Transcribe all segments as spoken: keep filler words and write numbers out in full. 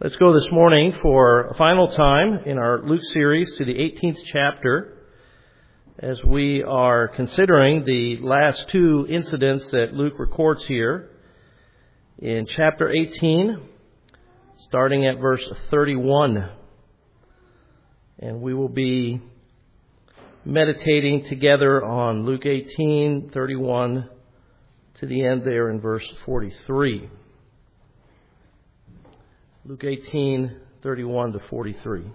Let's go this morning for a final time in our Luke series to the eighteenth chapter as we are considering the last two incidents that Luke records here in chapter eighteen, starting at verse thirty-one. And we will be meditating together on Luke eighteen, thirty-one to the end there in verse forty-three. Luke eighteen, thirty-one to forty-three.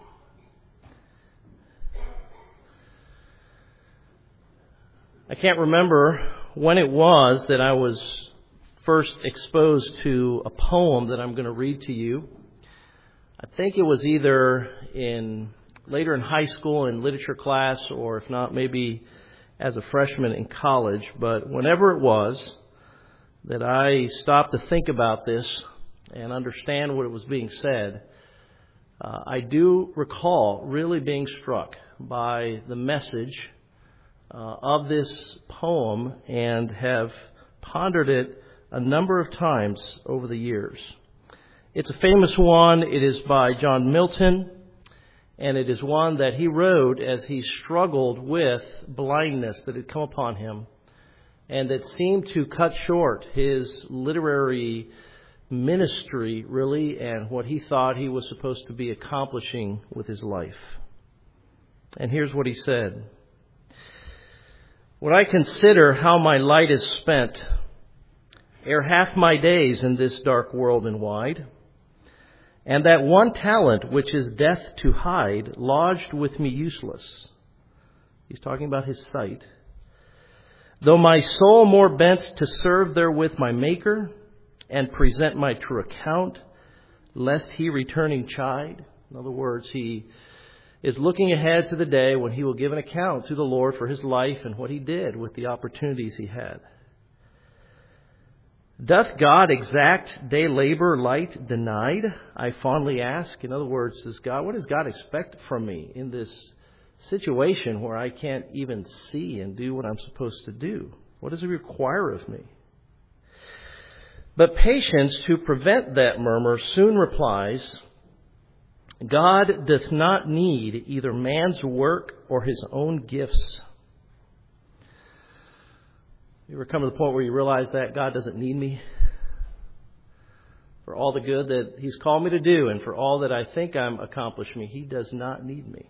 I can't remember when it was that I was first exposed to a poem that I'm going to read to you. I think it was either in later in high school in literature class, or if not, maybe as a freshman in college. But whenever it was that I stopped to think about this and understand what it was being said, uh, I do recall really being struck by the message uh, of this poem and have pondered it a number of times over the years. It's a famous one. It is by John Milton, and it is one that he wrote as he struggled with blindness that had come upon him and that seemed to cut short his literary ministry, really, and what he thought he was supposed to be accomplishing with his life. And here's what he said. When I consider how my light is spent, ere half my days in this dark world and wide, and that one talent which is death to hide, lodged with me useless. He's talking about his sight. Though my soul more bent to serve therewith my Maker, and present my true account, lest he returning chide. In other words, he is looking ahead to the day when he will give an account to the Lord for his life and what he did with the opportunities he had. Doth God exact day labor light denied? I fondly ask. In other words, does God, what does God expect from me in this situation where I can't even see and do what I'm supposed to do? What does he require of me? But patience, to prevent that murmur, soon replies, God doth not need either man's work or his own gifts. You ever come to the point where you realize that God doesn't need me for all the good that he's called me to do and for all that I think I'm accomplishing? He does not need me.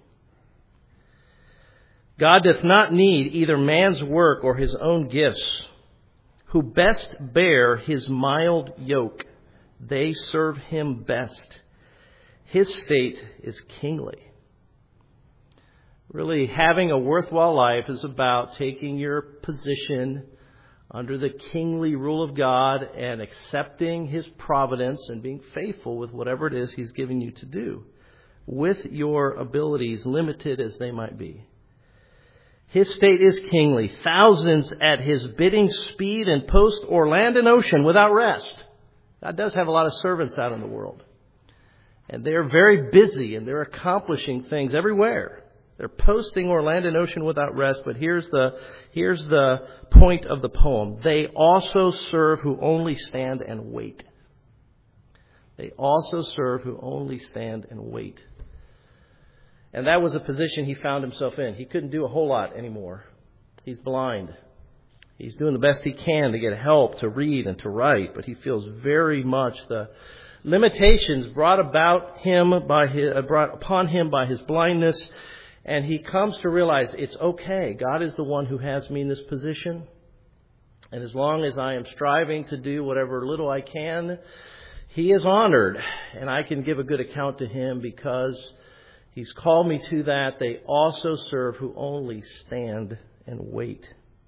God doth not need either man's work or his own gifts. Who best bear his mild yoke, they serve him best. His state is kingly. Really, having a worthwhile life is about taking your position under the kingly rule of God and accepting his providence and being faithful with whatever it is he's giving you to do, with your abilities, limited as they might be. His state is kingly. Thousands at his bidding speed and post o'er land and ocean without rest. God does have a lot of servants out in the world. And they're very busy and they're accomplishing things everywhere. They're posting o'er land and ocean without rest. But here's the, here's the point of the poem. They also serve who only stand and wait. They also serve who only stand and wait. And that was a position he found himself in. He couldn't do a whole lot anymore. He's blind. He's doing the best he can to get help to read and to write, but he feels very much the limitations brought about him by his, uh, brought upon him by his blindness, and he comes to realize it's okay. God is the one who has me in this position, and as long as I am striving to do whatever little I can, he is honored, and I can give a good account to him because he's called me to that. They also serve who only stand and wait.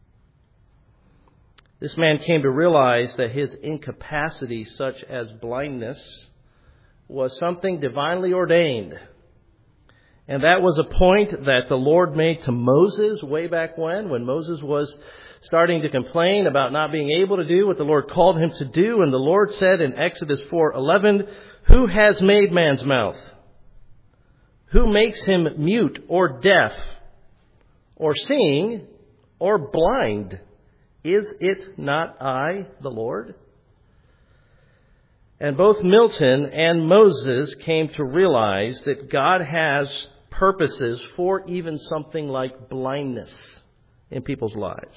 This man came to realize that his incapacity, such as blindness, was something divinely ordained. And that was a point that the Lord made to Moses way back when, when Moses was starting to complain about not being able to do what the Lord called him to do. And the Lord said in Exodus four eleven, "Who has made man's mouth? Who makes him mute or deaf or seeing or blind? Is it not I, the Lord?" And both Milton and Moses came to realize that God has purposes for even something like blindness in people's lives.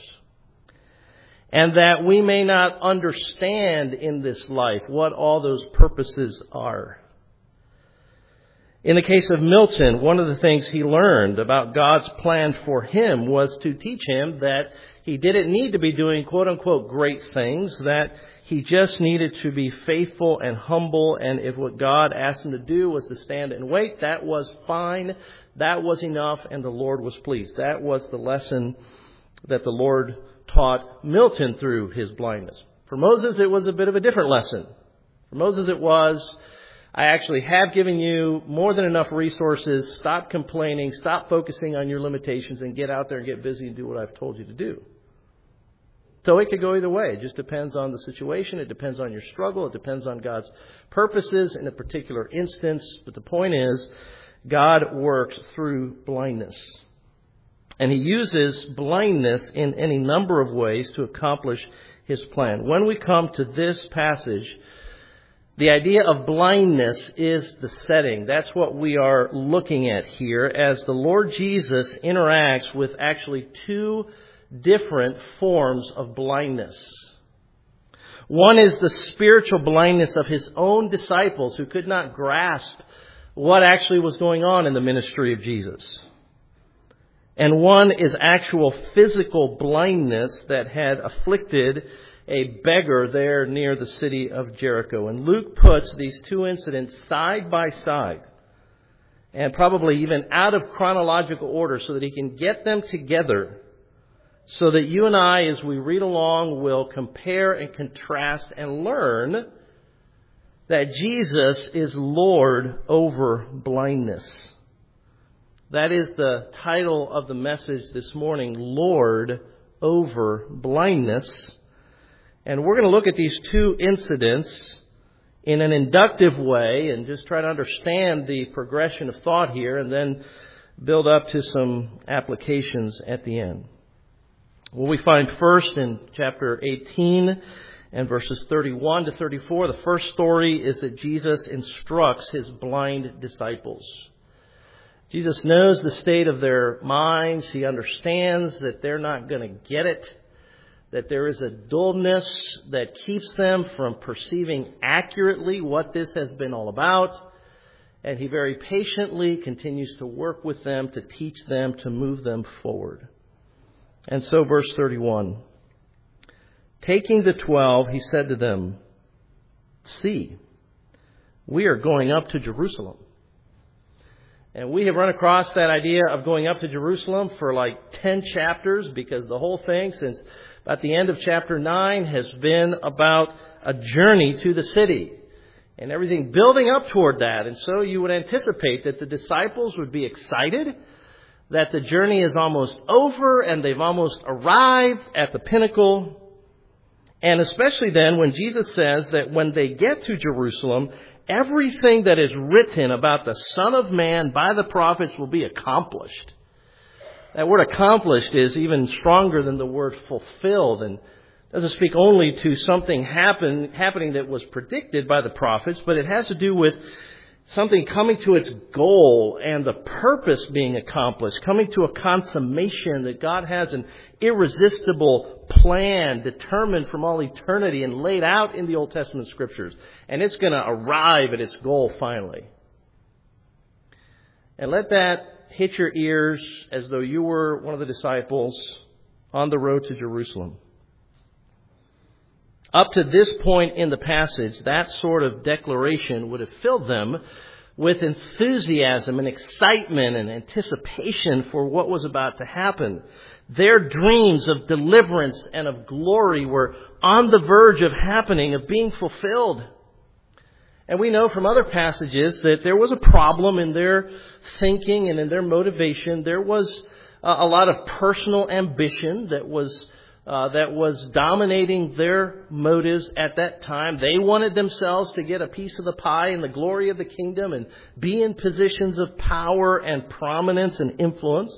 And that we may not understand in this life what all those purposes are. In the case of Milton, one of the things he learned about God's plan for him was to teach him that he didn't need to be doing quote-unquote great things, that he just needed to be faithful and humble, and if what God asked him to do was to stand and wait, that was fine, that was enough, and the Lord was pleased. That was the lesson that the Lord taught Milton through his blindness. For Moses, it was a bit of a different lesson. For Moses, it was, I actually have given you more than enough resources. Stop complaining. Stop focusing on your limitations and get out there and get busy and do what I've told you to do. So it could go either way. It just depends on the situation. It depends on your struggle. It depends on God's purposes in a particular instance. But the point is, God works through blindness. And He uses blindness in any number of ways to accomplish His plan. When we come to this passage, the idea of blindness is the setting. That's what we are looking at here as the Lord Jesus interacts with actually two different forms of blindness. One is the spiritual blindness of His own disciples who could not grasp what actually was going on in the ministry of Jesus. And one is actual physical blindness that had afflicted a beggar there near the city of Jericho. And Luke puts these two incidents side by side, and probably even out of chronological order, so that he can get them together, so that you and I, as we read along, will compare and contrast and learn that Jesus is Lord over blindness. That is the title of the message this morning, Lord over blindness. And we're going to look at these two incidents in an inductive way and just try to understand the progression of thought here and then build up to some applications at the end. Well, we find first in chapter eighteen and verses thirty-one to thirty-four, the first story is that Jesus instructs His blind disciples. Jesus knows the state of their minds. He understands that they're not going to get it, that there is a dullness that keeps them from perceiving accurately what this has been all about. And He very patiently continues to work with them, to teach them, to move them forward. And so verse thirty-one, taking the twelve, He said to them, "See, we are going up to Jerusalem." And we have run across that idea of going up to Jerusalem for like ten chapters, because the whole thing since about the end of chapter nine has been about a journey to the city and everything building up toward that. And so you would anticipate that the disciples would be excited that the journey is almost over and they've almost arrived at the pinnacle. And especially then when Jesus says that when they get to Jerusalem, everything that is written about the Son of Man by the prophets will be accomplished. That word accomplished is even stronger than the word fulfilled, and doesn't speak only to something happen, happening that was predicted by the prophets, but it has to do with something coming to its goal and the purpose being accomplished, coming to a consummation, that God has an irresistible plan determined from all eternity and laid out in the Old Testament Scriptures. And it's going to arrive at its goal finally. And let that hit your ears as though you were one of the disciples on the road to Jerusalem. Up to this point in the passage, that sort of declaration would have filled them with enthusiasm and excitement and anticipation for what was about to happen. Their dreams of deliverance and of glory were on the verge of happening, of being fulfilled. And we know from other passages that there was a problem in their thinking and in their motivation. There was a lot of personal ambition that was Uh, that was dominating their motives at that time. They wanted themselves to get a piece of the pie and the glory of the kingdom and be in positions of power and prominence and influence.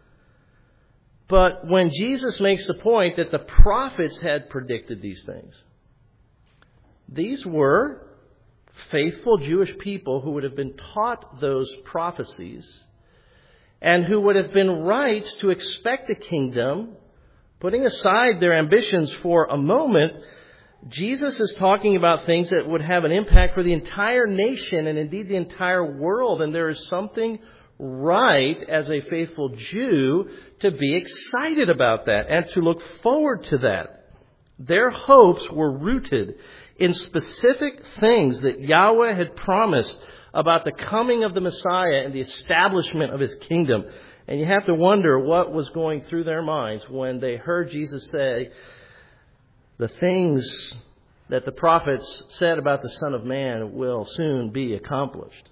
But when Jesus makes the point that the prophets had predicted these things, these were faithful Jewish people who would have been taught those prophecies and who would have been right to expect a kingdom, putting aside their ambitions for a moment. Jesus is talking about things that would have an impact for the entire nation and indeed the entire world. And there is something right as a faithful Jew to be excited about that and to look forward to that. Their hopes were rooted in specific things that Yahweh had promised about the coming of the Messiah and the establishment of His kingdom. And you have to wonder what was going through their minds when they heard Jesus say, the things that the prophets said about the Son of Man will soon be accomplished.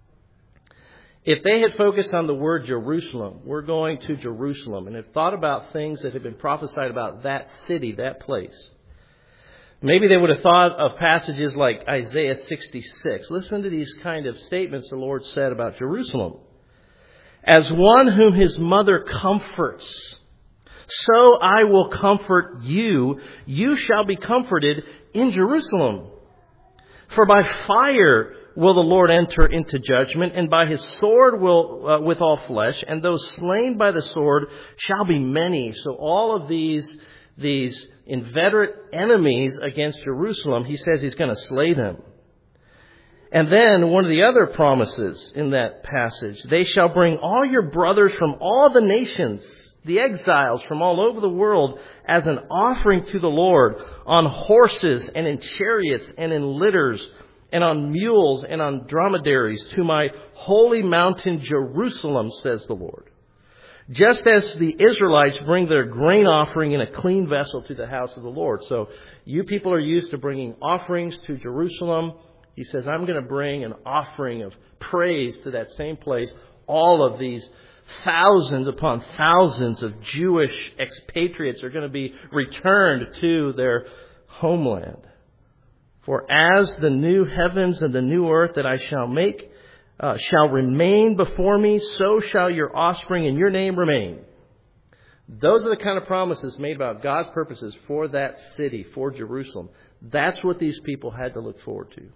If they had focused on the word Jerusalem, we're going to Jerusalem, and had thought about things that had been prophesied about that city, that place, maybe they would have thought of passages like Isaiah sixty-six. Listen to these kind of statements the Lord said about Jerusalem. As one whom his mother comforts, so I will comfort you. You shall be comforted in Jerusalem. For by fire will the Lord enter into judgment, and by His sword will uh, with all flesh, and those slain by the sword shall be many. So all of these these inveterate enemies against Jerusalem, He says He's going to slay them. And then one of the other promises in that passage, they shall bring all your brothers from all the nations, the exiles from all over the world, as an offering to the Lord, on horses and in chariots and in litters and on mules and on dromedaries, to my holy mountain Jerusalem, says the Lord. Just as the Israelites bring their grain offering in a clean vessel to the house of the Lord. So you people are used to bringing offerings to Jerusalem. He says, I'm going to bring an offering of praise to that same place. All of these thousands upon thousands of Jewish expatriates are going to be returned to their homeland. For as the new heavens and the new earth that I shall make uh, shall remain before me, so shall your offspring and your name remain. Those are the kind of promises made about God's purposes for that city, for Jerusalem. That's what these people had to look forward to.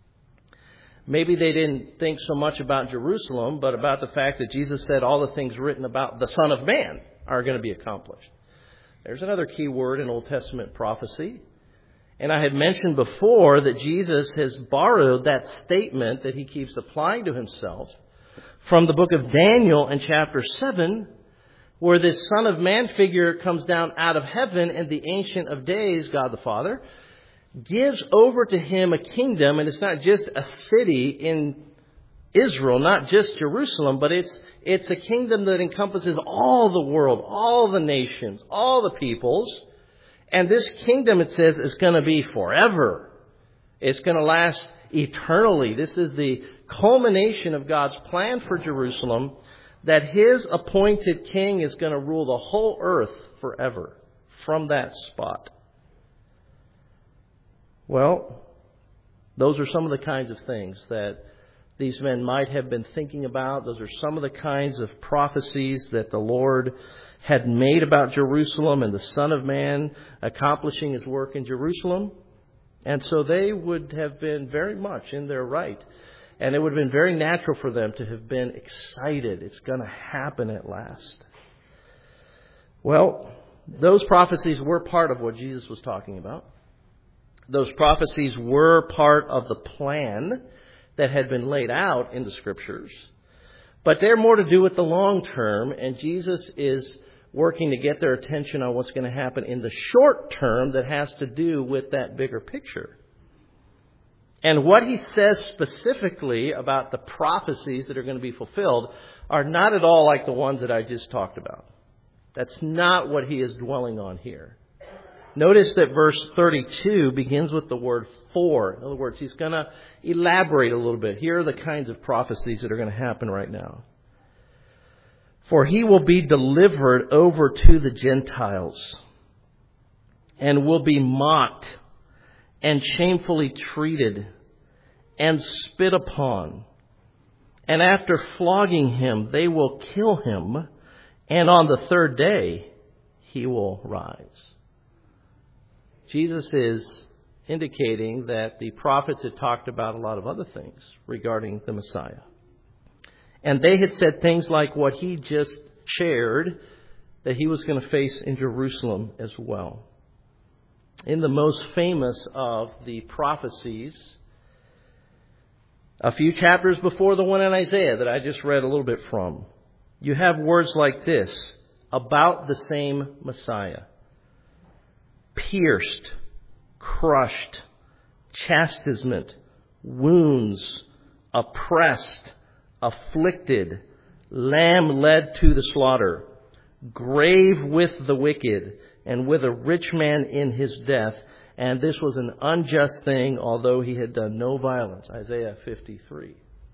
Maybe they didn't think so much about Jerusalem, but about the fact that Jesus said all the things written about the Son of Man are going to be accomplished. There's another key word in Old Testament prophecy. And I had mentioned before that Jesus has borrowed that statement that He keeps applying to Himself from the book of Daniel in chapter seven, where this Son of Man figure comes down out of heaven, and the Ancient of Days, God the Father, gives over to Him a kingdom. And it's not just a city in Israel, not just Jerusalem, but it's it's a kingdom that encompasses all the world, all the nations, all the peoples. And this kingdom, it says, is going to be forever. It's going to last eternally. This is the culmination of God's plan for Jerusalem, that His appointed king is going to rule the whole earth forever from that spot. Well, those are some of the kinds of things that these men might have been thinking about. Those are some of the kinds of prophecies that the Lord had made about Jerusalem and the Son of Man accomplishing His work in Jerusalem. And so they would have been very much in their right. And it would have been very natural for them to have been excited. It's going to happen at last. Well, those prophecies were part of what Jesus was talking about. Those prophecies were part of the plan that had been laid out in the Scriptures. But they're more to do with the long term, and Jesus is working to get their attention on what's going to happen in the short term that has to do with that bigger picture. And what He says specifically about the prophecies that are going to be fulfilled are not at all like the ones that I just talked about. That's not what He is dwelling on here. Notice that verse thirty-two begins with the word for. In other words, He's going to elaborate a little bit. Here are the kinds of prophecies that are going to happen right now. For He will be delivered over to the Gentiles, and will be mocked and shamefully treated and spit upon. And after flogging Him, they will kill Him, and on the third day He will rise. Jesus is indicating that the prophets had talked about a lot of other things regarding the Messiah. And they had said things like what he just shared, that he was going to face in Jerusalem as well. In the most famous of the prophecies, a few chapters before the one in Isaiah that I just read a little bit from, you have words like this about the same Messiah: pierced, crushed, chastisement, wounds, oppressed, afflicted, lamb led to the slaughter, grave with the wicked, and with a rich man in his death. And this was an unjust thing, although he had done no violence. Isaiah fifty-three.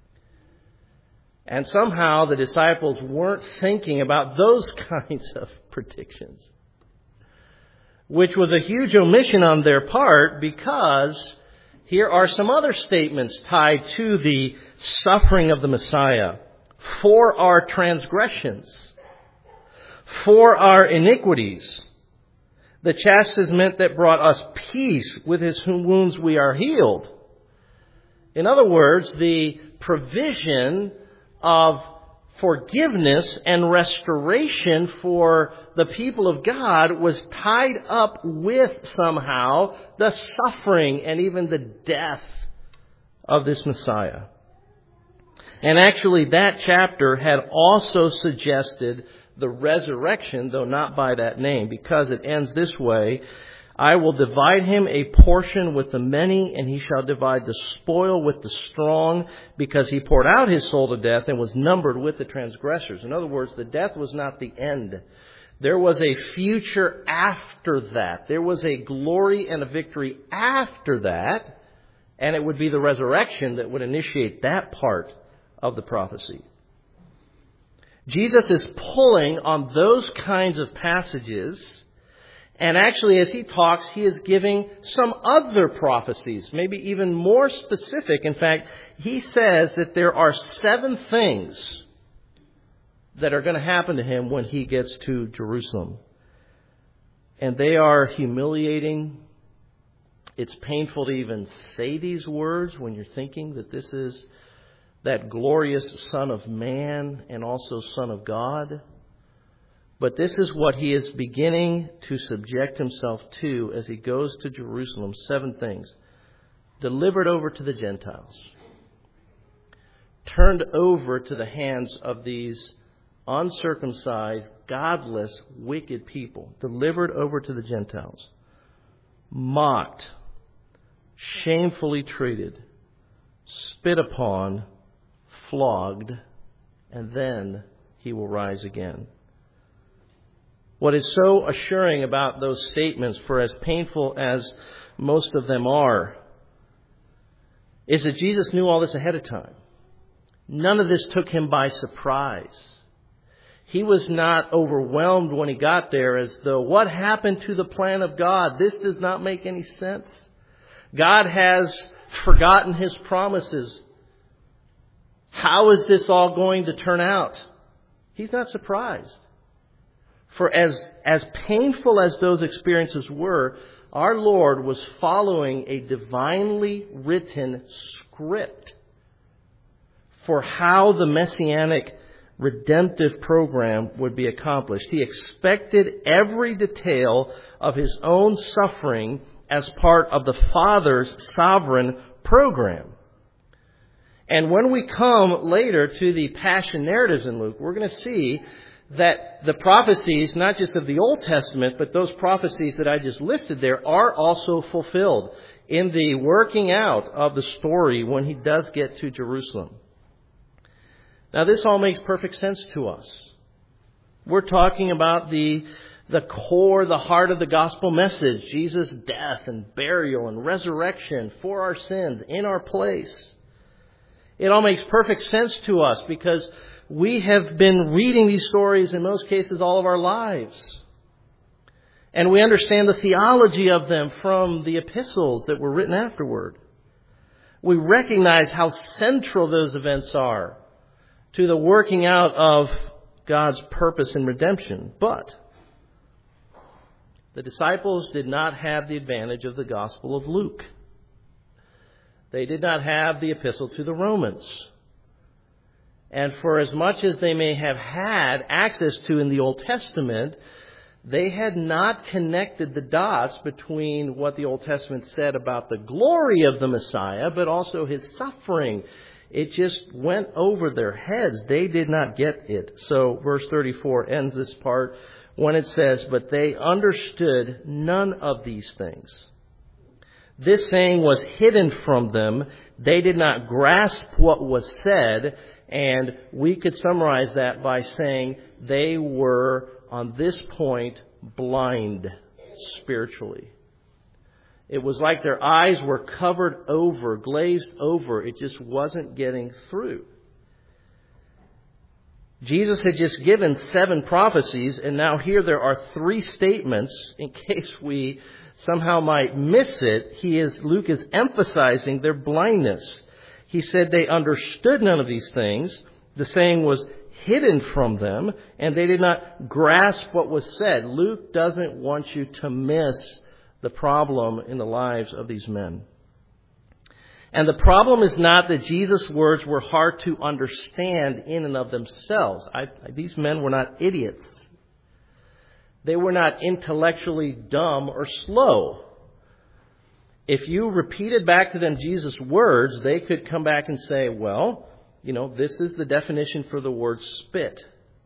And somehow the disciples weren't thinking about those kinds of predictions, which was a huge omission on their part, because here are some other statements tied to the suffering of the Messiah. For our transgressions, for our iniquities, the chastisement that brought us peace, with his wounds we are healed. In other words, the provision of forgiveness and restoration for the people of God was tied up with somehow the suffering and even the death of this Messiah. And actually that chapter had also suggested the resurrection, though not by that name, because it ends this way: I will divide him a portion with the many, and he shall divide the spoil with the strong, because he poured out his soul to death and was numbered with the transgressors. In other words, the death was not the end. There was a future after that. There was a glory and a victory after that, and it would be the resurrection that would initiate that part of the prophecy. Jesus is pulling on those kinds of passages. And actually, as he talks, he is giving some other prophecies, maybe even more specific. In fact, he says that there are seven things that are going to happen to him when he gets to Jerusalem. And they are humiliating. It's painful to even say these words when you're thinking that this is that glorious Son of Man and also Son of God. But this is what he is beginning to subject himself to as he goes to Jerusalem. Seven things. Delivered over to the Gentiles. Turned over to the hands of these uncircumcised, godless, wicked people. Delivered over to the Gentiles. Mocked. Shamefully treated. Spit upon. Flogged. And then he will rise again. What is so assuring about those statements, for as painful as most of them are, is that Jesus knew all this ahead of time. None of this took him by surprise. He was not overwhelmed when he got there as though, what happened to the plan of God? This does not make any sense. God has forgotten his promises. How is this all going to turn out? He's not surprised. For as, as painful as those experiences were, our Lord was following a divinely written script for how the messianic redemptive program would be accomplished. He expected every detail of his own suffering as part of the Father's sovereign program. And when we come later to the Passion narratives in Luke, we're going to see that the prophecies, not just of the Old Testament, but those prophecies that I just listed there, are also fulfilled in the working out of the story when he does get to Jerusalem. Now, this all makes perfect sense to us. We're talking about the, the core, the heart of the gospel message, Jesus' death and burial and resurrection for our sins in our place. It all makes perfect sense to us because we have been reading these stories in most cases all of our lives. And we understand the theology of them from the epistles that were written afterward. We recognize how central those events are to the working out of God's purpose in redemption. But the disciples did not have the advantage of the Gospel of Luke. They did not have the epistle to the Romans. And for as much as they may have had access to in the Old Testament, they had not connected the dots between what the Old Testament said about the glory of the Messiah, but also his suffering. It just went over their heads. They did not get it. So verse thirty-four ends this part when it says, "But they understood none of these things. This saying was hidden from them. They did not grasp what was said." And we could summarize that by saying they were, on this point, blind spiritually. It was like their eyes were covered over, glazed over. It just wasn't getting through. Jesus had just given seven prophecies, and now here there are three statements. In case we somehow might miss it, he is, Luke is emphasizing their blindness. He said they understood none of these things. The saying was hidden from them, and they did not grasp what was said. Luke doesn't want you to miss the problem in the lives of these men. And the problem is not that Jesus' words were hard to understand in and of themselves. I, these men were not idiots. They were not intellectually dumb or slow. If you repeated back to them Jesus' words, they could come back and say, well, you know, this is the definition for the word spit.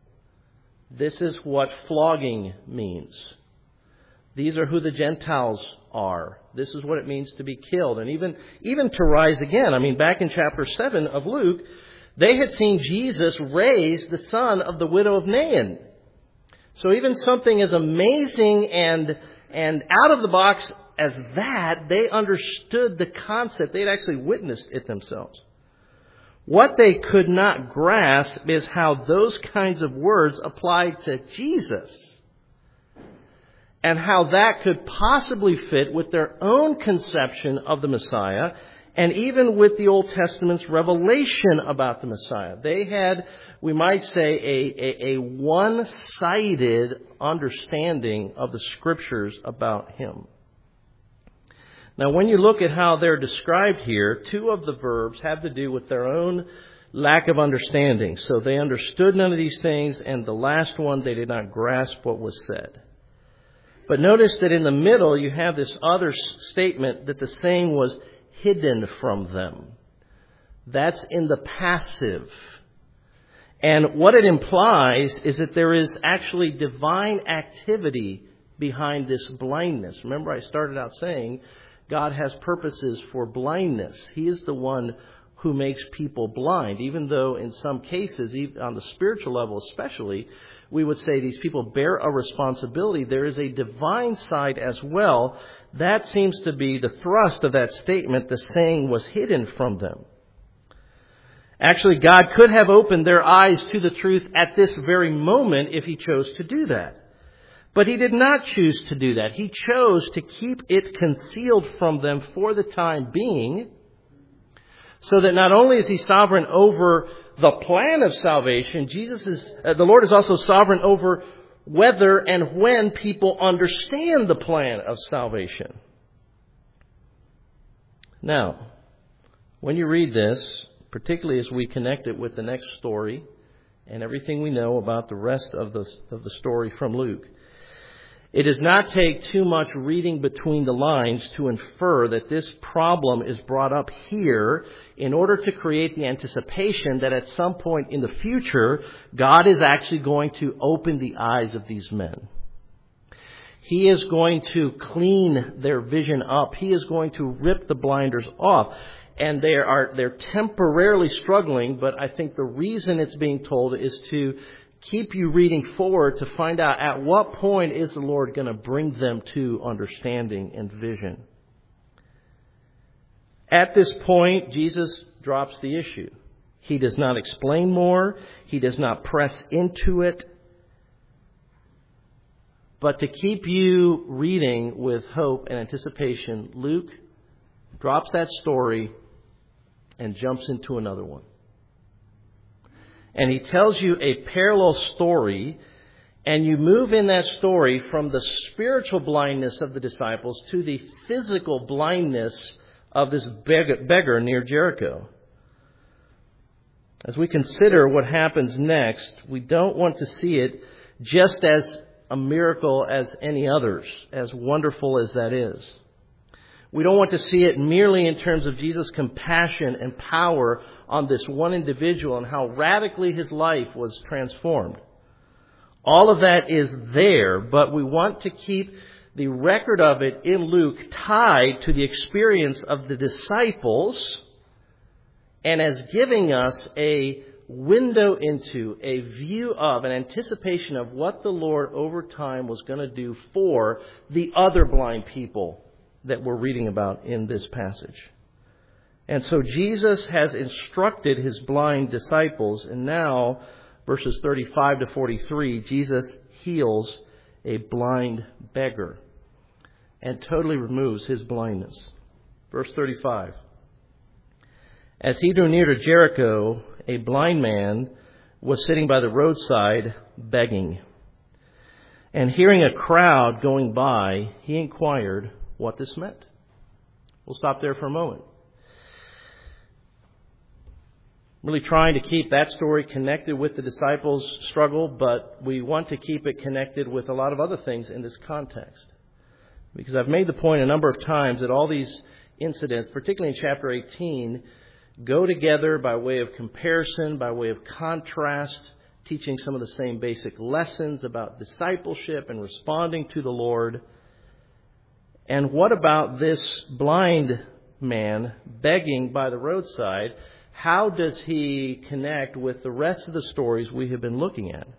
This is what flogging means. These are who the Gentiles are. This is what it means to be killed. And even, even to rise again. I mean, back in chapter seven of Luke, they had seen Jesus raise the son of the widow of Nain. So even something as amazing and, and out of the box as that, they understood the concept. They'd actually witnessed it themselves. What they could not grasp is how those kinds of words applied to Jesus, and how that could possibly fit with their own conception of the Messiah, and even with the Old Testament's revelation about the Messiah. They had, we might say, a, a, a one-sided understanding of the Scriptures about him. Now, when you look at how they're described here, two of the verbs have to do with their own lack of understanding. So they understood none of these things, and the last one, they did not grasp what was said. But notice that in the middle, you have this other statement that the saying was hidden from them. That's in the passive. And what it implies is that there is actually divine activity behind this blindness. Remember, I started out saying God has purposes for blindness. He is the one who makes people blind, even though in some cases, even on the spiritual level especially, we would say these people bear a responsibility. There is a divine side as well. That seems to be the thrust of that statement. The saying was hidden from them. Actually, God could have opened their eyes to the truth at this very moment if he chose to do that. But he did not choose to do that. He chose to keep it concealed from them for the time being, so that not only is he sovereign over the plan of salvation, Jesus is, uh, the Lord is also sovereign over whether and when people understand the plan of salvation. Now, when you read this, particularly as we connect it with the next story and everything we know about the rest of the, of the story from Luke, it does not take too much reading between the lines to infer that this problem is brought up here in order to create the anticipation that at some point in the future, God is actually going to open the eyes of these men. He is going to clean their vision up. He is going to rip the blinders off. And they are, they're temporarily struggling, but I think the reason it's being told is to keep you reading forward to find out at what point is the Lord going to bring them to understanding and vision. At this point, Jesus drops the issue. He does not explain more. He does not press into it. But to keep you reading with hope and anticipation, Luke drops that story and jumps into another one. And he tells you a parallel story, and you move in that story from the spiritual blindness of the disciples to the physical blindness of this beggar near Jericho. As we consider what happens next, we don't want to see it just as a miracle as any others, as wonderful as that is. We don't want to see it merely in terms of Jesus' compassion and power on this one individual and how radically his life was transformed. All of that is there, but we want to keep the record of it in Luke tied to the experience of the disciples and as giving us a window into, a view of, an anticipation of what the Lord over time was going to do for the other blind people that we're reading about in this passage. And so Jesus has instructed his blind disciples, and now, verses thirty-five to forty-three, Jesus heals a blind beggar and totally removes his blindness. Verse thirty-five. As he drew near to Jericho, a blind man was sitting by the roadside begging. And hearing a crowd going by, he inquired what this meant. We'll stop there for a moment. Really trying to keep that story connected with the disciples' struggle, but we want to keep it connected with a lot of other things in this context. Because I've made the point a number of times that all these incidents, particularly in chapter eighteen, go together by way of comparison, by way of contrast, teaching some of the same basic lessons about discipleship and responding to the Lord. And what about this blind man begging by the roadside? How does he connect with the rest of the stories we have been looking at?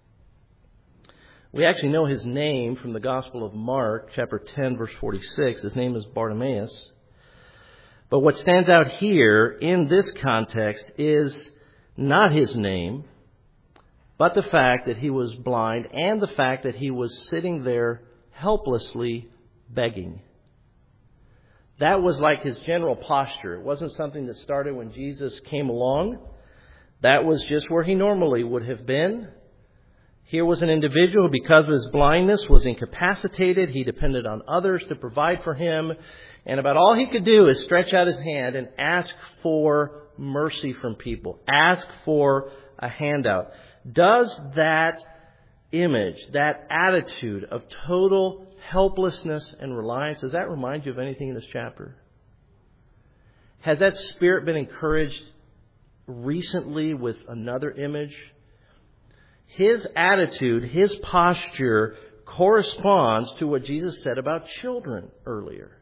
We actually know his name from the Gospel of Mark, chapter ten, verse forty-six. His name is Bartimaeus. But what stands out here in this context is not his name, but the fact that he was blind and the fact that he was sitting there helplessly begging. That was like his general posture. It wasn't something that started when Jesus came along. That was just where he normally would have been. Here was an individual who, because of his blindness, was incapacitated. He depended on others to provide for him. And about all he could do is stretch out his hand and ask for mercy from people. Ask for a handout. Does that image, that attitude of total helplessness and reliance, does that remind you of anything in this chapter? Has that spirit been encouraged recently with another image? His attitude, his posture corresponds to what Jesus said about children earlier.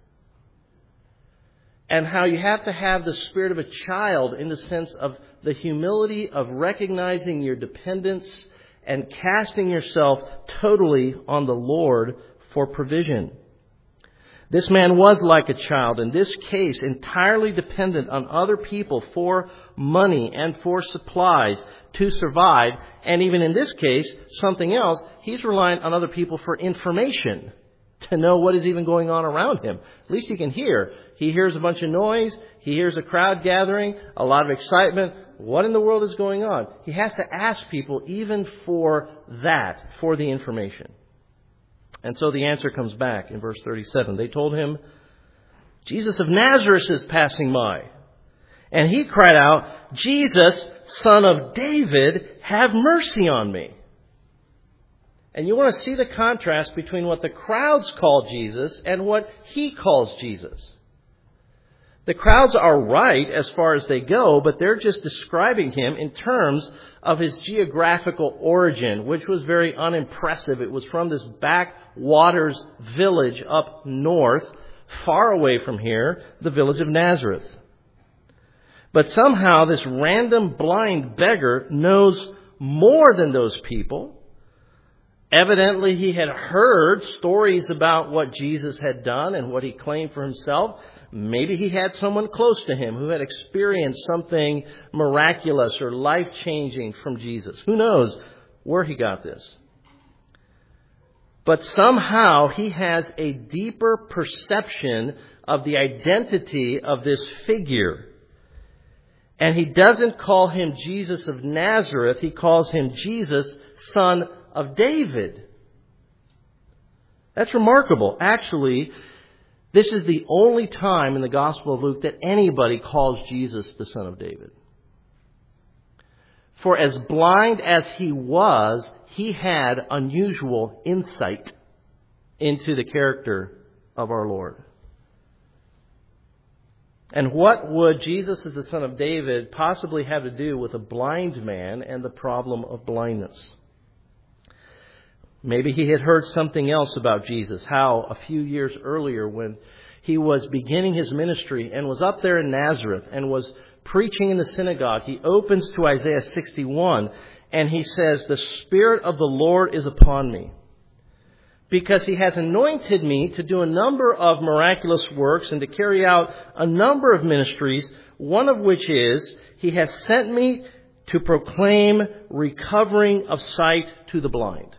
And how you have to have the spirit of a child in the sense of the humility of recognizing your dependence and casting yourself totally on the Lord for provision. This man was like a child, in this case entirely dependent on other people for money and for supplies to survive. And even in this case, something else, he's relying on other people for information to know what is even going on around him. At least he can hear. He hears a bunch of noise. He hears a crowd gathering, a lot of excitement. What in the world is going on? He has to ask people even for that, for the information. And so the answer comes back in verse thirty-seven. They told him, Jesus of Nazareth is passing by. And he cried out, Jesus, Son of David, have mercy on me. And you want to see the contrast between what the crowds call Jesus and what he calls Jesus. The crowds are right as far as they go, but they're just describing him in terms of his geographical origin, which was very unimpressive. It was from this backwaters village up north, far away from here, the village of Nazareth. But somehow this random blind beggar knows more than those people. Evidently, he had heard stories about what Jesus had done and what he claimed for himself. Maybe he had someone close to him who had experienced something miraculous or life-changing from Jesus. Who knows where he got this? But somehow he has a deeper perception of the identity of this figure. And he doesn't call him Jesus of Nazareth. He calls him Jesus, Son of David. That's remarkable. Actually, This is the only time in the Gospel of Luke that anybody calls Jesus the Son of David. For as blind as he was, he had unusual insight into the character of our Lord. And what would Jesus as the Son of David possibly have to do with a blind man and the problem of blindness? Maybe he had heard something else about Jesus, how a few years earlier when he was beginning his ministry and was up there in Nazareth and was preaching in the synagogue, he opens to Isaiah sixty-one and he says, "The Spirit of the Lord is upon me, because he has anointed me to do a number of miraculous works and to carry out a number of ministries, one of which is he has sent me to proclaim recovering of sight to the blind."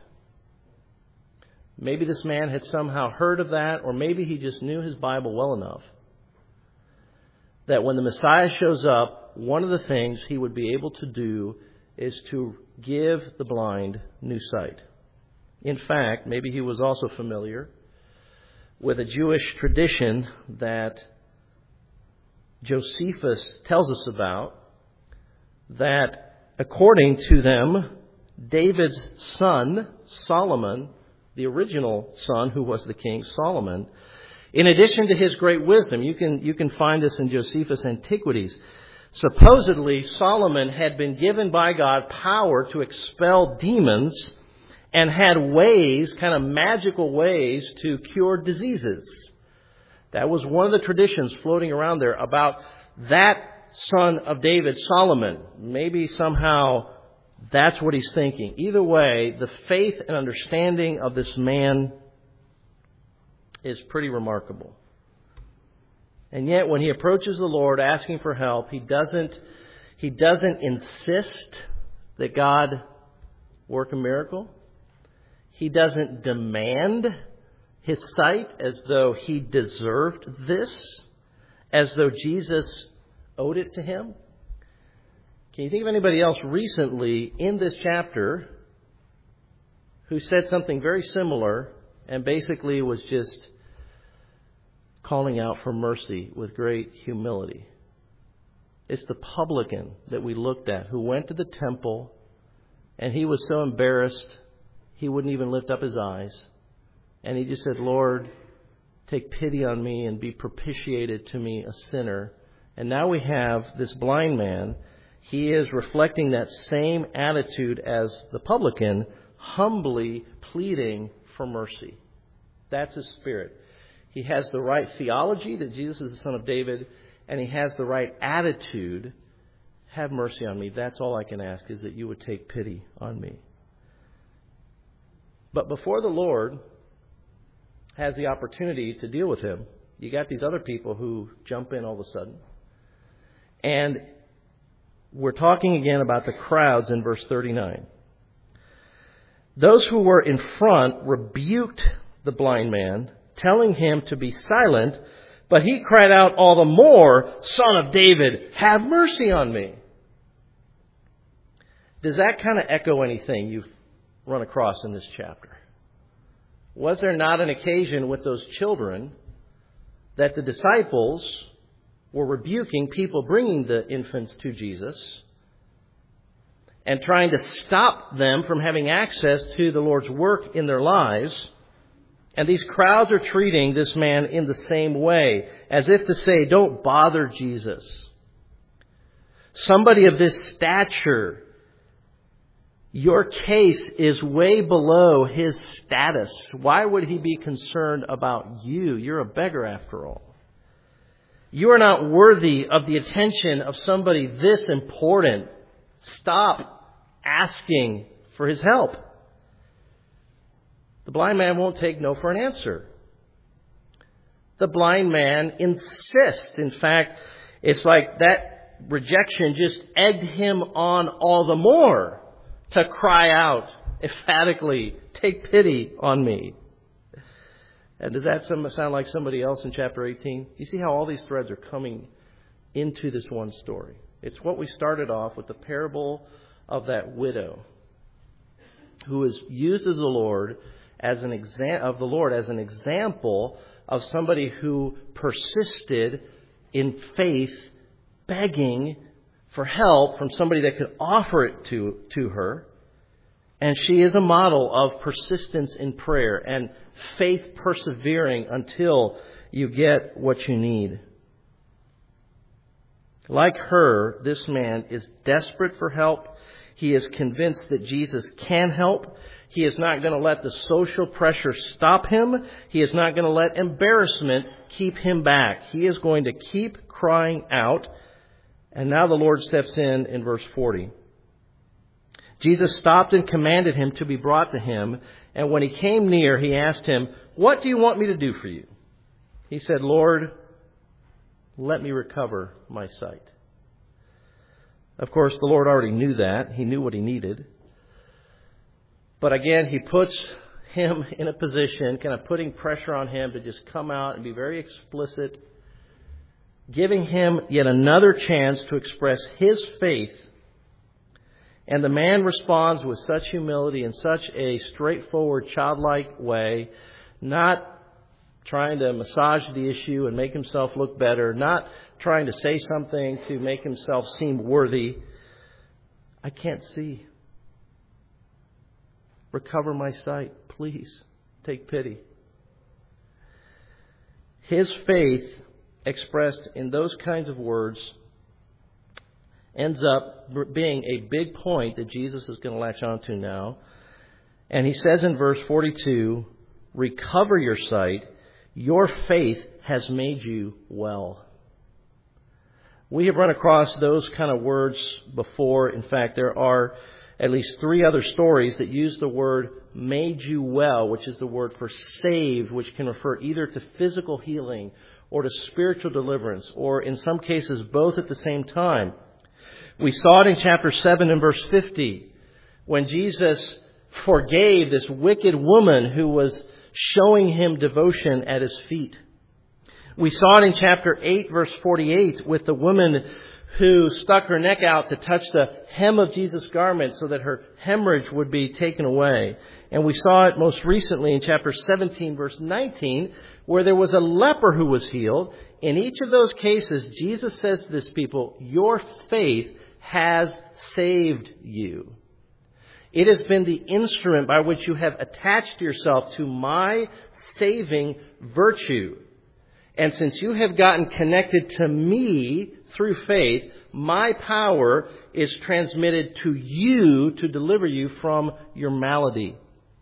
Maybe this man had somehow heard of that, or maybe he just knew his Bible well enough that when the Messiah shows up, one of the things he would be able to do is to give the blind new sight. In fact, maybe he was also familiar with a Jewish tradition that Josephus tells us about, that according to them, David's son, Solomon, the original son who was the king, Solomon, in addition to his great wisdom, you can, you can find this in Josephus' Antiquities. Supposedly, Solomon had been given by God power to expel demons and had ways, kind of magical ways, to cure diseases. That was one of the traditions floating around there about that son of David, Solomon. Maybe somehow that's what he's thinking. Either way, the faith and understanding of this man is pretty remarkable. And yet, when he approaches the Lord asking for help, he doesn't, he doesn't insist that God work a miracle. He doesn't demand his sight as though he deserved this, as though Jesus owed it to him. Can you think of anybody else recently in this chapter who said something very similar and basically was just calling out for mercy with great humility? It's the publican that we looked at who went to the temple, and he was so embarrassed he wouldn't even lift up his eyes. And he just said, "Lord, take pity on me and be propitiated to me, a sinner." And now we have this blind man. He is reflecting that same attitude as the publican, humbly pleading for mercy. That's his spirit. He has the right theology that Jesus is the Son of David, and he has the right attitude. Have mercy on me. That's all I can ask, is that you would take pity on me. But before the Lord has the opportunity to deal with him, you got these other people who jump in all of a sudden. And we're talking again about the crowds in verse thirty-nine. Those who were in front rebuked the blind man, telling him to be silent, but he cried out all the more, "Son of David, have mercy on me." Does that kind of echo anything you've run across in this chapter? Was there not an occasion with those children that the disciples were rebuking people bringing the infants to Jesus and trying to stop them from having access to the Lord's work in their lives? And these crowds are treating this man in the same way, as if to say, don't bother Jesus. Somebody of this stature, your case is way below his status. Why would he be concerned about you? You're a beggar after all. You are not worthy of the attention of somebody this important. Stop asking for his help. The blind man won't take no for an answer. The blind man insists. In fact, it's like that rejection just egged him on all the more to cry out emphatically, "Take pity on me." And does that sound like somebody else in chapter eighteen? You see how all these threads are coming into this one story. It's what we started off with, the parable of that widow who is used as the Lord as an exa- of the Lord as an example of somebody who persisted in faith, begging for help from somebody that could offer it to, to her. And she is a model of persistence in prayer and faith persevering until you get what you need. Like her, this man is desperate for help. He is convinced that Jesus can help. He is not going to let the social pressure stop him. He is not going to let embarrassment keep him back. He is going to keep crying out. And now the Lord steps in in verse forty. Jesus stopped and commanded him to be brought to him. And when he came near, he asked him, "What do you want me to do for you?" He said, "Lord, let me recover my sight." Of course, the Lord already knew that. He knew what he needed. But again, he puts him in a position, kind of putting pressure on him to just come out and be very explicit, giving him yet another chance to express his faith. And the man responds with such humility in such a straightforward, childlike way, not trying to massage the issue and make himself look better, not trying to say something to make himself seem worthy. "I can't see. Recover my sight. Please, take pity." His faith, expressed in those kinds of words, ends up being a big point that Jesus is going to latch onto now. And he says in verse forty-two, "Recover your sight. Your faith has made you well." We have run across those kind of words before. In fact, there are at least three other stories that use the word "made you well," which is the word for saved, which can refer either to physical healing or to spiritual deliverance, or in some cases both at the same time. We saw it in chapter seven and verse fifty, when Jesus forgave this wicked woman who was showing him devotion at his feet. We saw it in chapter eight, verse forty-eight, with the woman who stuck her neck out to touch the hem of Jesus' garment so that her hemorrhage would be taken away. And we saw it most recently in chapter seventeen, verse nineteen, where there was a leper who was healed. In each of those cases, Jesus says to this people, "Your faith has saved you." It has been the instrument by which you have attached yourself to my saving virtue. And since you have gotten connected to me through faith, my power is transmitted to you to deliver you from your malady.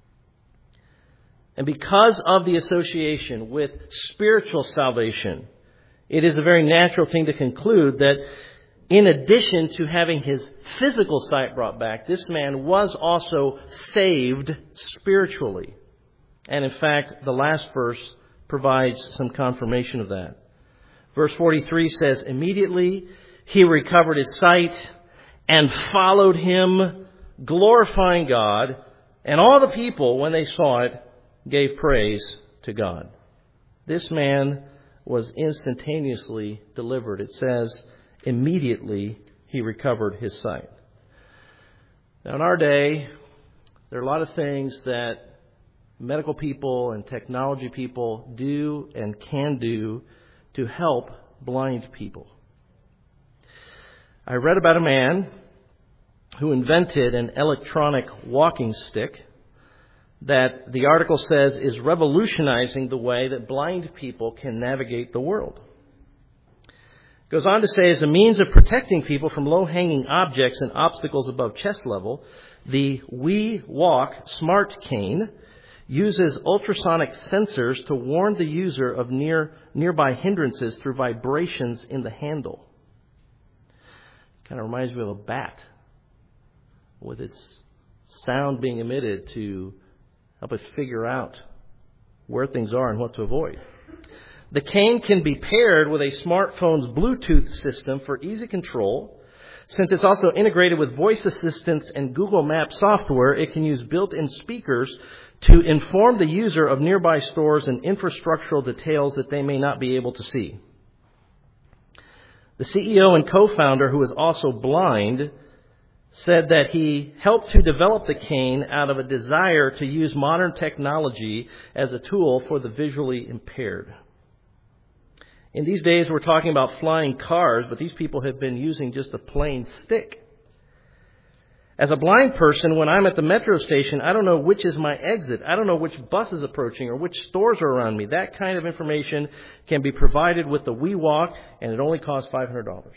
And because of the association with spiritual salvation, it is a very natural thing to conclude that in addition to having his physical sight brought back, this man was also saved spiritually. And in fact, the last verse provides some confirmation of that. Verse forty-three says, "Immediately he recovered his sight and followed him, glorifying God. And all the people, when they saw it, gave praise to God." This man was instantaneously delivered. It says, immediately he recovered his sight. Now, in our day, there are a lot of things that medical people and technology people do and can do to help blind people. I read about a man who invented an electronic walking stick that the article says is revolutionizing the way that blind people can navigate the world. It goes on to say, as a means of protecting people from low-hanging objects and obstacles above chest level, the We Walk Smart Cane uses ultrasonic sensors to warn the user of near nearby hindrances through vibrations in the handle. Kind of reminds me of a bat with its sound being emitted to help it figure out where things are and what to avoid. The cane can be paired with a smartphone's Bluetooth system for easy control. Since it's also integrated with voice assistance and Google Maps software, it can use built-in speakers to inform the user of nearby stores and infrastructural details that they may not be able to see. The C E O and co-founder, who is also blind, said that he helped to develop the cane out of a desire to use modern technology as a tool for the visually impaired. In these days, we're talking about flying cars, but these people have been using just a plain stick. As a blind person, when I'm at the metro station, I don't know which is my exit. I don't know which bus is approaching or which stores are around me. That kind of information can be provided with the WeWalk, and it only costs five hundred dollars.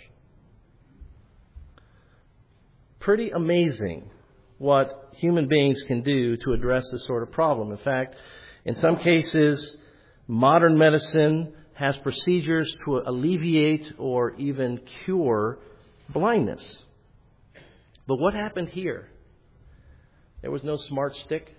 Pretty amazing what human beings can do to address this sort of problem. In fact, in some cases, modern medicine has procedures to alleviate or even cure blindness. But what happened here? There was no smart stick.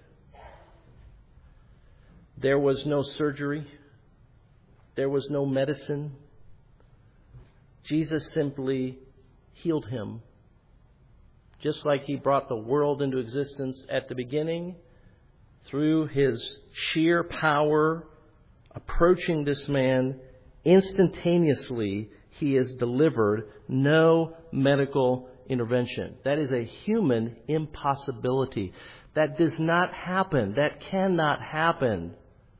There was no surgery. There was no medicine. Jesus simply healed him. Just like he brought the world into existence at the beginning, through his sheer power approaching this man, instantaneously he is delivered. No medical intervention. That is a human impossibility. That does not happen. That cannot happen.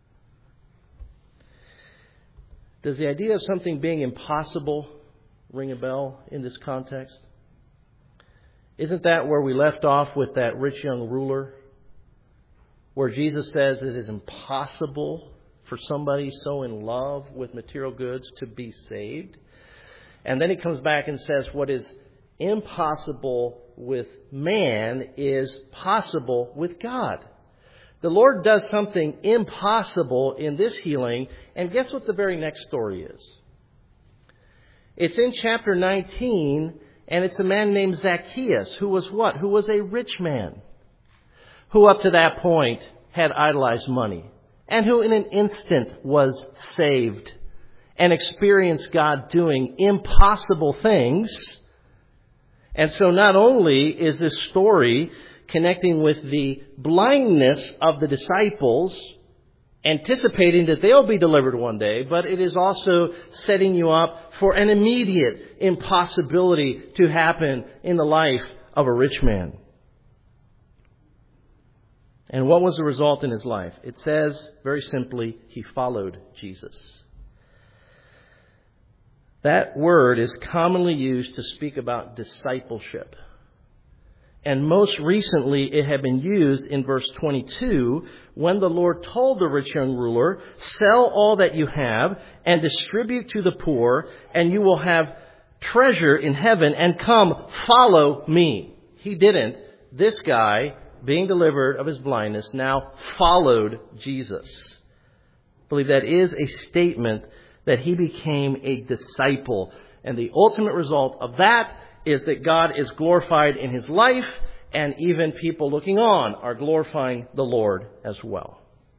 Does the idea of something being impossible ring a bell in this context? Isn't that where we left off with that rich young ruler? Where Jesus says it is impossible for somebody so in love with material goods to be saved. And then he comes back and says what is impossible with man is possible with God. The Lord does something impossible in this healing. And guess what the very next story is? It's in chapter nineteen. And it's a man named Zacchaeus, who was what? Who was a rich man, who up to that point had idolized money, and who in an instant was saved and experienced God doing impossible things. And so not only is this story connecting with the blindness of the disciples, anticipating that they'll be delivered one day, but it is also setting you up for an immediate impossibility to happen in the life of a rich man. And what was the result in his life? It says, very simply, he followed Jesus. That word is commonly used to speak about discipleship. And most recently, it had been used in verse twenty-two when the Lord told the rich young ruler, sell all that you have and distribute to the poor, and you will have treasure in heaven, and come, follow me. He didn't. This guy, being delivered of his blindness, now followed Jesus. I believe that is a statement that he became a disciple. And the ultimate result of that is that God is glorified in his life, and even people looking on are glorifying the Lord as well.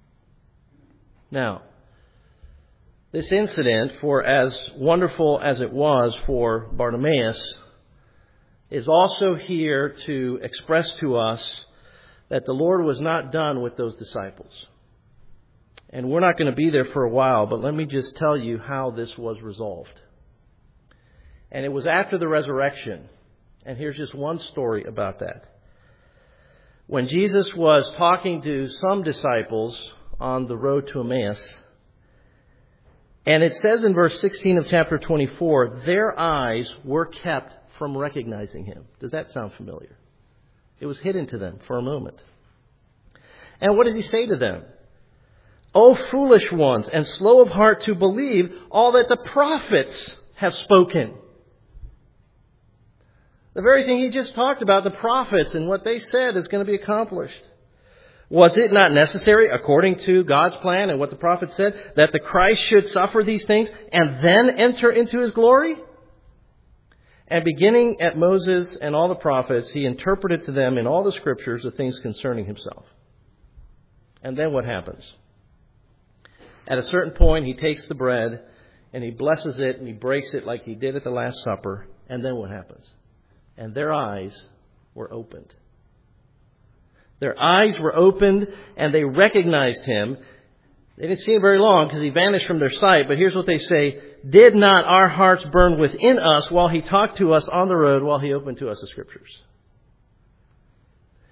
Now, this incident, for as wonderful as it was for Bartimaeus, is also here to express to us that the Lord was not done with those disciples. And we're not going to be there for a while, but let me just tell you how this was resolved. And it was after the resurrection. And here's just one story about that. When Jesus was talking to some disciples on the road to Emmaus, and it says in verse sixteen of chapter twenty-four, their eyes were kept from recognizing him. Does that sound familiar? It was hidden to them for a moment. And what does he say to them? O foolish ones, and slow of heart to believe all that the prophets have spoken. The very thing he just talked about, the prophets and what they said, is going to be accomplished. Was it not necessary, according to God's plan and what the prophet said, that the Christ should suffer these things and then enter into his glory? And beginning at Moses and all the prophets, he interpreted to them in all the scriptures the things concerning himself. And then what happens? At a certain point, he takes the bread and he blesses it and he breaks it like he did at the Last Supper. And then what happens? And their eyes were opened. Their eyes were opened and they recognized him. They didn't see him very long because he vanished from their sight. But here's what they say. Did not our hearts burn within us while he talked to us on the road, while he opened to us the scriptures?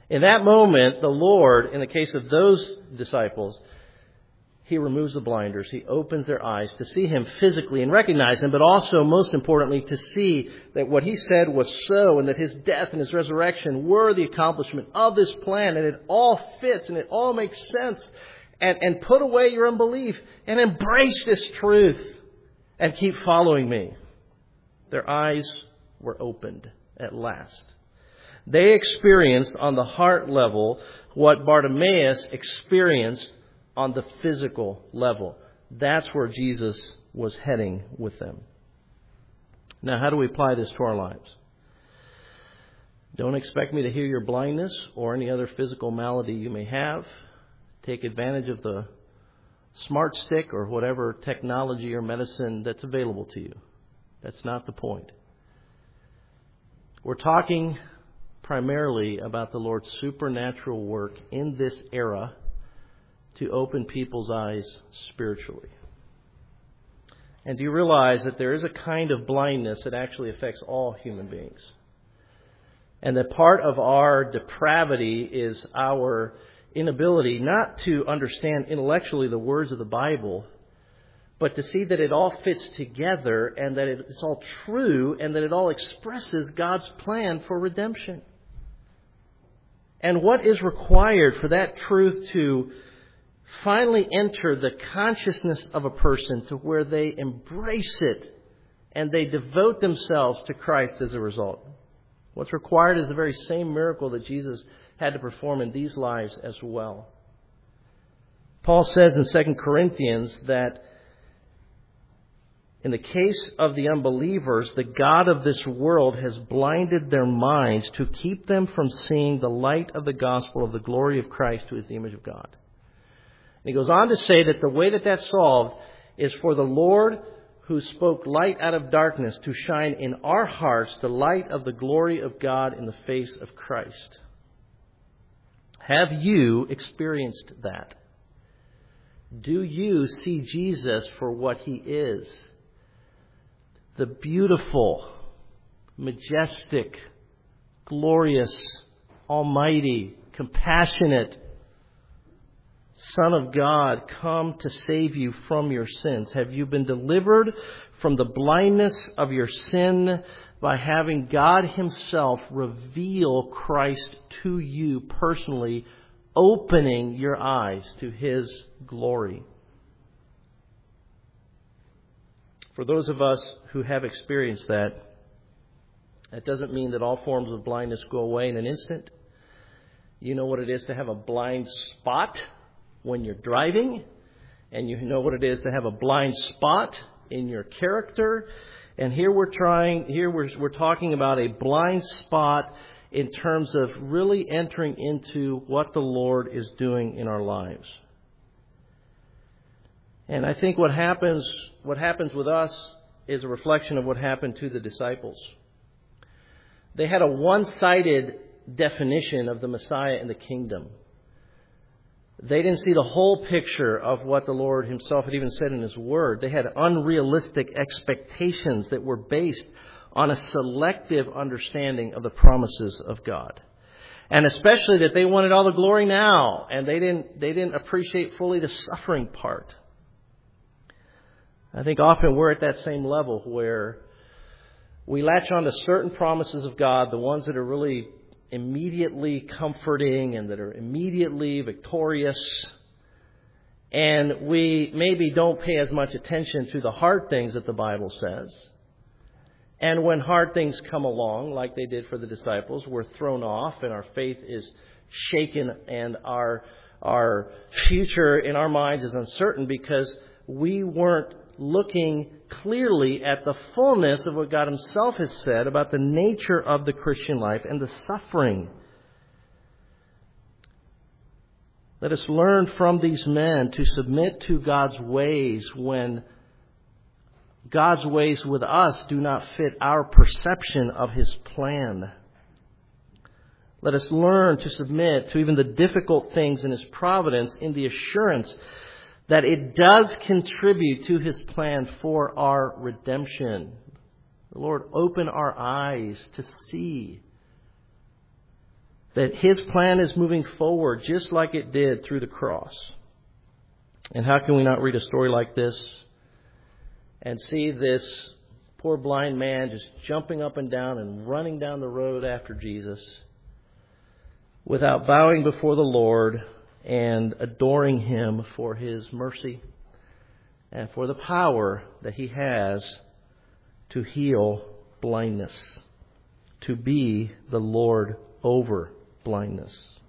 In that moment, the Lord, in the case of those disciples, He removes the blinders. He opens their eyes to see Him physically and recognize Him, but also, most importantly, to see that what He said was so and that His death and His resurrection were the accomplishment of this plan, and it all fits and it all makes sense. And, and put away your unbelief and embrace this truth and keep following me. Their eyes were opened at last. They experienced on the heart level what Bartimaeus experienced on the physical level. That's where Jesus was heading with them. Now, how do we apply this to our lives? Don't expect me to heal your blindness or any other physical malady you may have. Take advantage of the smart stick or whatever technology or medicine that's available to you. That's not the point. We're talking primarily about the Lord's supernatural work in this era to open people's eyes spiritually. And do you realize that there is a kind of blindness that actually affects all human beings? And that part of our depravity is our inability not to understand intellectually the words of the Bible, but to see that it all fits together and that it's all true and that it all expresses God's plan for redemption. And what is required for that truth to finally enter the consciousness of a person to where they embrace it and they devote themselves to Christ as a result. What's required is the very same miracle that Jesus had to perform in these lives as well. Paul says in Second Corinthians that in the case of the unbelievers, the God of this world has blinded their minds to keep them from seeing the light of the gospel of the glory of Christ, who is the image of God. And he goes on to say that the way that that's solved is for the Lord who spoke light out of darkness to shine in our hearts the light of the glory of God in the face of Christ. Have you experienced that? Do you see Jesus for what He is? The beautiful, majestic, glorious, almighty, compassionate Son of God, come to save you from your sins. Have you been delivered from the blindness of your sin by having God Himself reveal Christ to you personally, opening your eyes to His glory? For those of us who have experienced that, that doesn't mean that all forms of blindness go away in an instant. You know what it is to have a blind spot when you're driving, and you know what it is to have a blind spot in your character. And here we're trying, here we're, we're talking about a blind spot in terms of really entering into what the Lord is doing in our lives. And I think what happens, what happens with us is a reflection of what happened to the disciples. They had a one-sided definition of the Messiah and the kingdom. They didn't see the whole picture of what the Lord Himself had even said in His Word. They had unrealistic expectations that were based on a selective understanding of the promises of God. And especially that they wanted all the glory now, and they didn't, they didn't appreciate fully the suffering part. I think often we're at that same level where we latch on to certain promises of God, the ones that are really immediately comforting and that are immediately victorious. And we maybe don't pay as much attention to the hard things that the Bible says. And when hard things come along, like they did for the disciples, we're thrown off and our faith is shaken and our, our future in our minds is uncertain because we weren't looking clearly at the fullness of what God Himself has said about the nature of the Christian life and the suffering. Let us learn from these men to submit to God's ways when God's ways with us do not fit our perception of His plan. Let us learn to submit to even the difficult things in His providence in the assurance that it does contribute to His plan for our redemption. The Lord, open our eyes to see that His plan is moving forward just like it did through the cross. And how can we not read a story like this and see this poor blind man just jumping up and down and running down the road after Jesus without bowing before the Lord and adoring Him for His mercy and for the power that He has to heal blindness, to be the Lord over blindness.